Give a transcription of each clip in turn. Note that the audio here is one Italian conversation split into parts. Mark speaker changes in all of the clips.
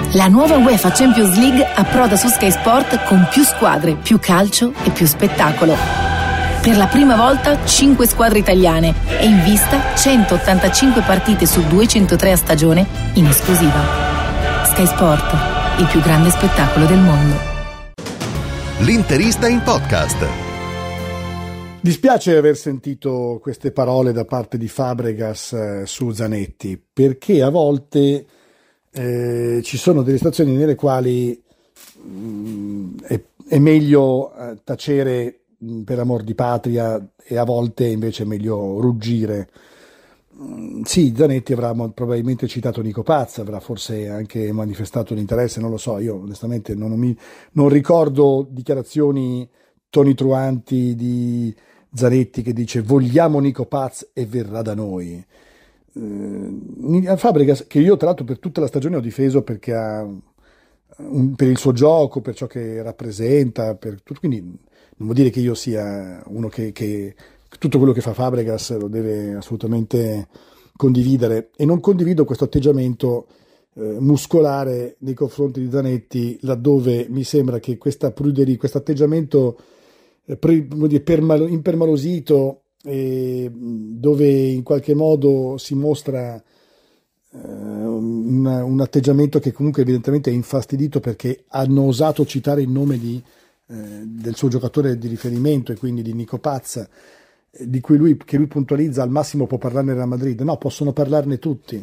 Speaker 1: La nuova UEFA Champions League approda su Sky Sport con più squadre, più calcio e più spettacolo. Per la prima volta 5 squadre italiane e in vista 185 partite su 203 a stagione in esclusiva. Sky Sport, il più grande spettacolo del mondo.
Speaker 2: L'Interista in podcast.
Speaker 3: Dispiace aver sentito queste parole da parte di Fabregas su Zanetti, perché a volte ci sono delle situazioni nelle quali è meglio tacere per amor di patria e a volte invece è meglio ruggire. Sì, Zanetti avrà probabilmente citato Nico Paz, avrà forse anche manifestato l'interesse, non lo so, io onestamente non ricordo dichiarazioni tonitruanti di Zanetti che dice vogliamo Nico Paz e verrà da noi. Fabregas, che io tra l'altro per tutta la stagione ho difeso perché per il suo gioco, per ciò che rappresenta, quindi non vuol dire che io sia uno che tutto quello che fa Fabregas lo deve assolutamente condividere, e non condivido questo atteggiamento muscolare nei confronti di Zanetti, laddove mi sembra che questa pruderia, questo atteggiamento impermalosito, dove in qualche modo si mostra un atteggiamento che comunque evidentemente è infastidito perché hanno osato citare il nome del suo giocatore di riferimento e quindi di Nico Paz, di cui lui puntualizza al massimo può parlarne Real Madrid. No, possono parlarne tutti,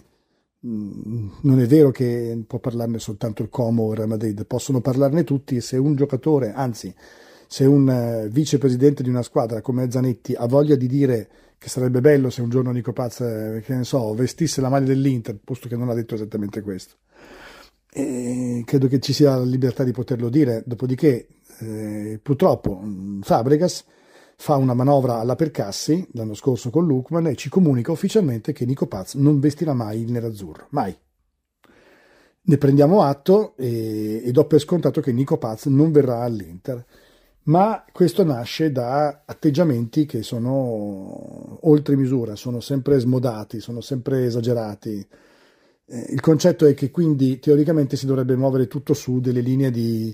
Speaker 3: non è vero che può parlarne soltanto il Como o il Real Madrid, possono parlarne tutti, e se un giocatore, anzi se un vicepresidente di una squadra come Zanetti ha voglia di dire che sarebbe bello se un giorno Nico Paz, che ne so, vestisse la maglia dell'Inter, posto che non ha detto esattamente questo, e credo che ci sia la libertà di poterlo dire. Dopodiché purtroppo Fabregas fa una manovra alla Percassi l'anno scorso con Lookman e ci comunica ufficialmente che Nico Paz non vestirà mai il nerazzurro, mai. Ne prendiamo atto e do per scontato che Nico Paz non verrà all'Inter. Ma questo nasce da atteggiamenti che sono oltre misura, sono sempre smodati, sono sempre esagerati. Il concetto è che quindi teoricamente si dovrebbe muovere tutto su delle linee di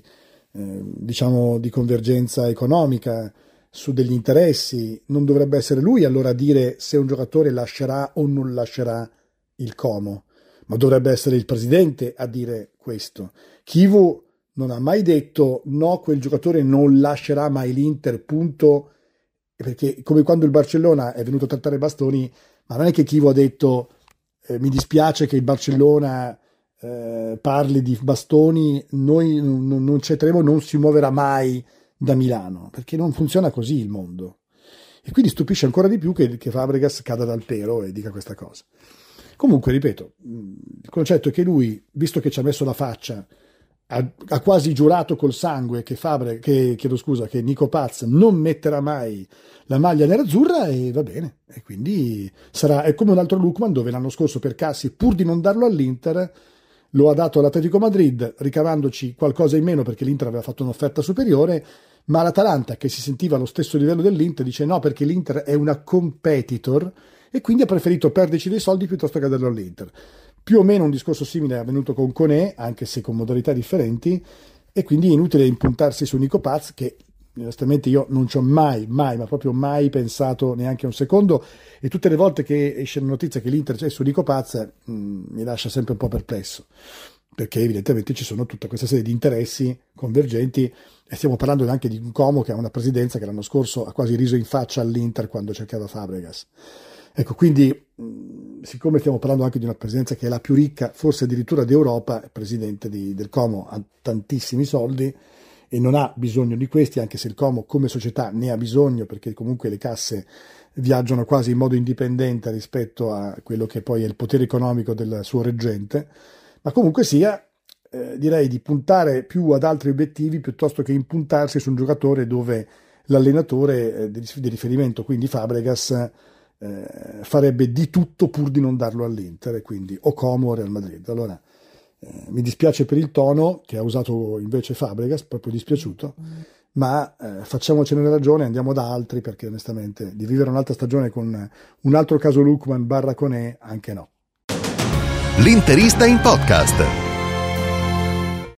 Speaker 3: convergenza economica, su degli interessi. Non dovrebbe essere lui allora a dire se un giocatore lascerà o non lascerà il Como, ma dovrebbe essere il presidente a dire questo. Chivu non ha mai detto no, quel giocatore non lascerà mai l'Inter, punto, perché come quando il Barcellona è venuto a trattare bastoni, ma non è che Chivu ha detto mi dispiace che il Barcellona parli di bastoni, noi non accetteremo, non si muoverà mai da Milano, perché non funziona così il mondo. E quindi stupisce ancora di più che Fabregas cada dal pero e dica questa cosa. Comunque, ripeto, il concetto è che lui, visto che ci ha messo la faccia, ha quasi giurato col sangue che Nico Paz non metterà mai la maglia nerazzurra, e va bene, e quindi è come un altro Lookman, dove l'anno scorso Percassi, pur di non darlo all'Inter, lo ha dato all'Atletico Madrid, ricavandoci qualcosa in meno perché l'Inter aveva fatto un'offerta superiore, ma l'Atalanta, che si sentiva allo stesso livello dell'Inter, dice no, perché l'Inter è una competitor e quindi ha preferito perderci dei soldi piuttosto che darlo all'Inter. Più o meno un discorso simile è avvenuto con Koné, anche se con modalità differenti, e quindi è inutile impuntarsi su Nico Paz, che onestamente io non ci ho mai, ma proprio mai pensato neanche un secondo, e tutte le volte che esce la notizia che l'Inter c'è su Nico Paz mi lascia sempre un po' perplesso, perché evidentemente ci sono tutta questa serie di interessi convergenti, e stiamo parlando anche di un Como che ha una presidenza che l'anno scorso ha quasi riso in faccia all'Inter quando cercava Fabregas. Ecco, quindi siccome stiamo parlando anche di una presidenza che è la più ricca, forse addirittura d'Europa, il presidente del Como ha tantissimi soldi e non ha bisogno di questi, anche se il Como come società ne ha bisogno, perché comunque le casse viaggiano quasi in modo indipendente rispetto a quello che poi è il potere economico del suo reggente, ma comunque sia, direi di puntare più ad altri obiettivi piuttosto che impuntarsi su un giocatore dove l'allenatore di riferimento, quindi Fabregas, farebbe di tutto pur di non darlo all'Inter, e quindi o Como o Real Madrid. Allora mi dispiace per il tono che ha usato invece Fabregas, proprio dispiaciuto, ma facciamocene una ragione, andiamo da altri, perché onestamente di vivere un'altra stagione con un altro caso Lookman / Koné anche no.
Speaker 2: L'Interista in podcast.